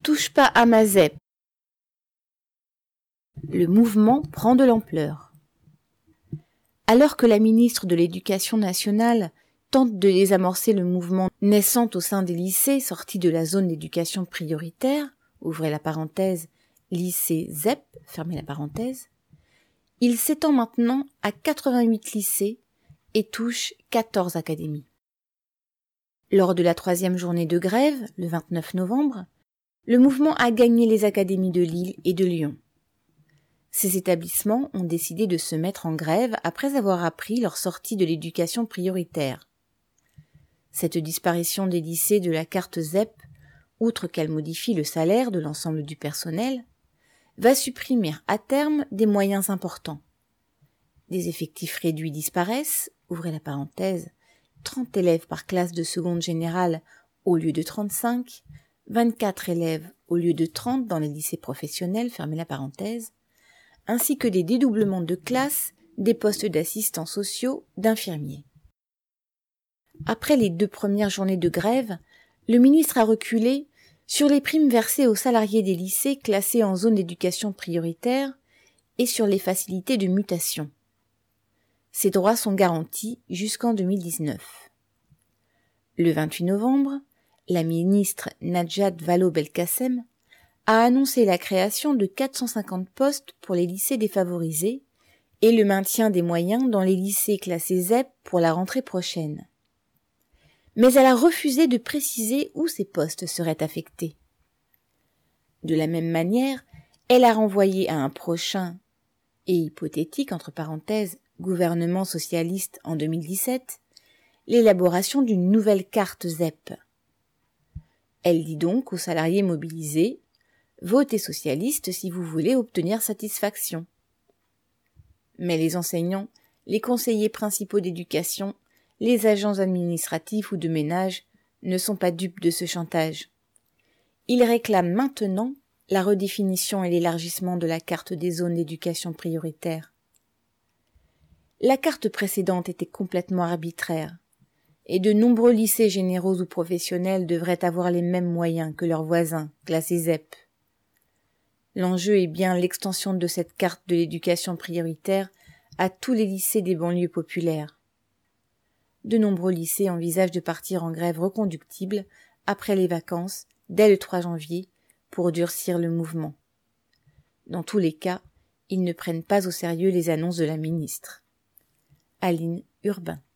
Touche pas à ma ZEP. Le mouvement prend de l'ampleur. Alors que la ministre de l'Éducation nationale tente de désamorcer le mouvement naissant au sein des lycées sortis de la zone d'éducation prioritaire, ouvrez la parenthèse, lycée ZEP, fermez la parenthèse, il s'étend maintenant à 88 lycées et touche 14 académies. Lors de la 3e journée de grève, le 29 novembre, le mouvement a gagné les académies de Lille et de Lyon. Ces établissements ont décidé de se mettre en grève après avoir appris leur sortie de l'éducation prioritaire. Cette disparition des lycées de la carte ZEP, outre qu'elle modifie le salaire de l'ensemble du personnel, va supprimer à terme des moyens importants. Des effectifs réduits disparaissent, ouvrez la parenthèse, 30 élèves par classe de seconde générale au lieu de 35, 24 élèves au lieu de 30 dans les lycées professionnels, fermez la parenthèse, ainsi que des dédoublements de classes, des postes d'assistants sociaux, d'infirmiers. Après les 2 premières journées de grève, le ministre a reculé sur les primes versées aux salariés des lycées classés en zone d'éducation prioritaire et sur les facilités de mutation. Ces droits sont garantis jusqu'en 2019. Le 28 novembre, la ministre Najat Vallaud-Belkacem a annoncé la création de 450 postes pour les lycées défavorisés et le maintien des moyens dans les lycées classés ZEP pour la rentrée prochaine. Mais elle a refusé de préciser où ces postes seraient affectés. De la même manière, elle a renvoyé à un prochain et hypothétique, entre parenthèses, gouvernement socialiste en 2017, l'élaboration d'une nouvelle carte ZEP. Elle dit donc aux salariés mobilisés « Votez socialiste si vous voulez obtenir satisfaction ». Mais les enseignants, les conseillers principaux d'éducation, les agents administratifs ou de ménage ne sont pas dupes de ce chantage. Ils réclament maintenant la redéfinition et l'élargissement de la carte des zones d'éducation prioritaire. La carte précédente était complètement arbitraire, et de nombreux lycées généraux ou professionnels devraient avoir les mêmes moyens que leurs voisins, classés ZEP. L'enjeu est bien l'extension de cette carte de l'éducation prioritaire à tous les lycées des banlieues populaires. De nombreux lycées envisagent de partir en grève reconductible après les vacances, dès le 3 janvier, pour durcir le mouvement. Dans tous les cas, ils ne prennent pas au sérieux les annonces de la ministre. Aline Urbain.